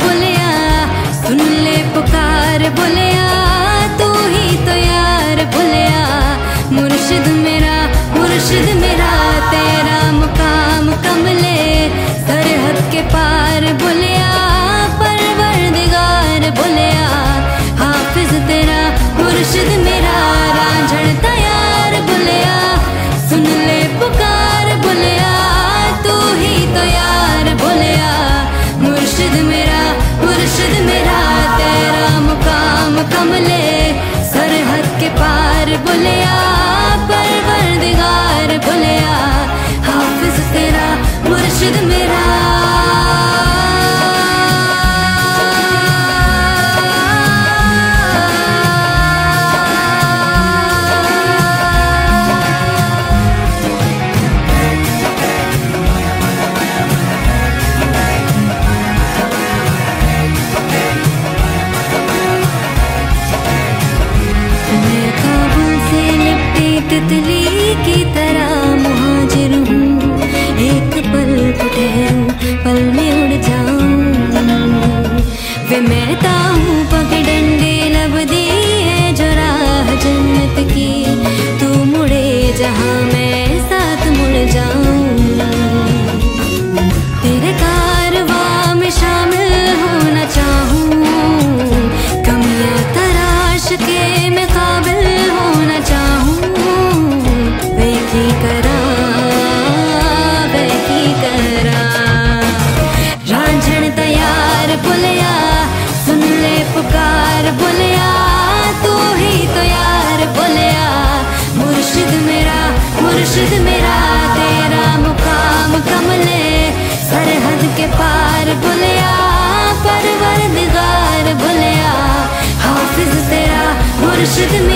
बोलिया, सुन ले पुकार बोलिया, तू ही तो यार बोलिया। मुर्शिद मेरा तेरा मुकाम कमले, सरहद के पार बोलिया, परवरदिगार बोलिया। हाफिज तेरा मुर्शिद मेरा, रांझण तैयार बोलिया, सुन ले पुकार बोलिया, तू ही तो यार बोलिया। मुर्शिद मेरा तेरा मुकाम कमले, सरहद के पार बोलिया, परवरदिगार बोलिया। हाफिज तेरा मुर्शिद मेरा। तितली की तरह मुहाजिर हूँ, एक पल को ठहरूं, पल में उड़ जाऊं। वे महता हूँ पगडंडी लब दिए जो राह जन्नत की, तू मुड़े जहाँ मैं साथ मुड़ जाऊं। तेरे कारवां में शामिल होना चाहूँ, कमियां तराश के मैं काबिल होना चाहूँ। रांझण तैयार बोलिया, सुन ले पुकार बोलिया, तू ही तो यार बोलिया। मुर्शिद मेरा तेरा मुकाम कमले, सरहद के पार बोलिया, परवरदिगार बोलिया। हाफिज तेरा मुर्शिद